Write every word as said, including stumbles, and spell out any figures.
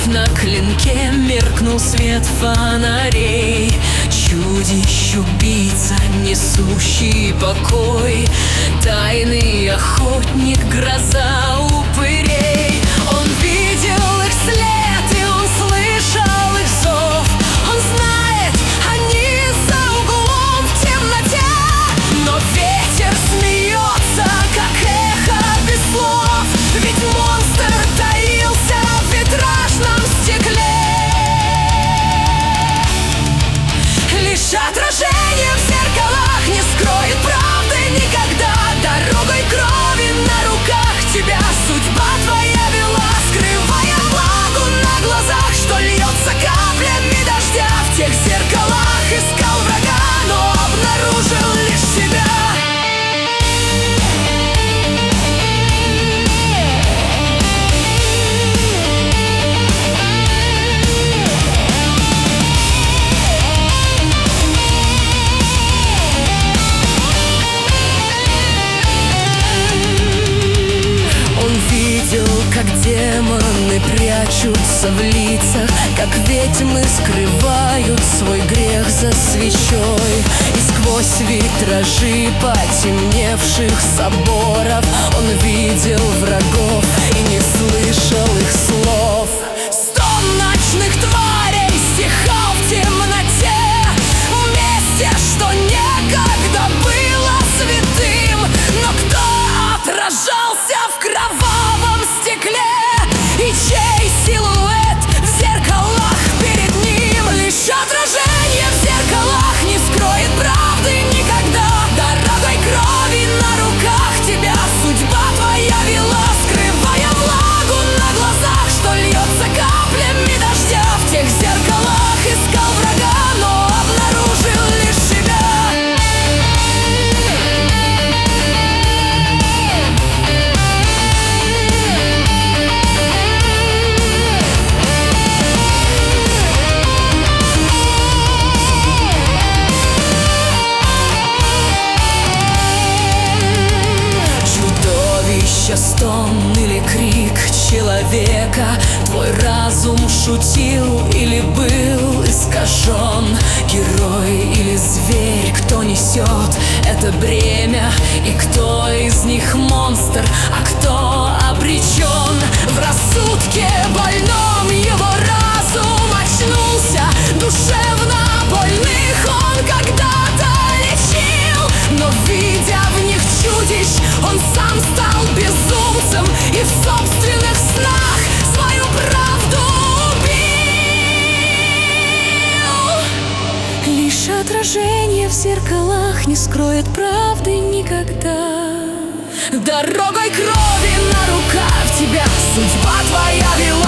Вновь на клинке меркнул свет фонарей. Чудищ-убийца, несущий покой, тайный охотник, гроза упырей. Он видел их след, и он слышал их зов. Он знает, они за углом в темноте. Но ветер смеется, как эхо без слов. Ведь монстр таился в витражном стекле. Лишь отражение в зеркалах не скроет правды никогда. Дорогой крови на руках тебя судьба твоя вела, скрывая влагу на глазах, что льется каплями дождя. В тех зеркалах искал врага, но обнаружил лишь себя. Как демоны прячутся в лицах, как ведьмы скрывают свой грех за свечой. И сквозь витражи потемневших соборов он видел врагов и не слышал их слов. Стон ночных тварей стихал в темноте, в месте, что некогда было святым. Но кто отражался в кровавом стекле, и чей силуэт в зеркалах перед ним? Лишь отражение в зеркалах не скроет правды никогда. Дорогой крови на руках тебя судьба твоя вела, скрывая влагу на глазах, что льется каплями дождя. В тех зеркалах искал врага, но обнаружил лишь себя. Стон или крик человека, твой разум шутил или был искажен. Герой или зверь, кто несет это бремя, и кто из них монстр, а кто обречен? В рассудке больном его разум очнулся, душевно больных он когда-то лечил. Но видя в них чудищ, он сам стал безумцем и в собственных снах свою правду убил. Лишь отражение в зеркалах не скроет правды никогда. Дорогой крови на руках тебя судьба твоя вела,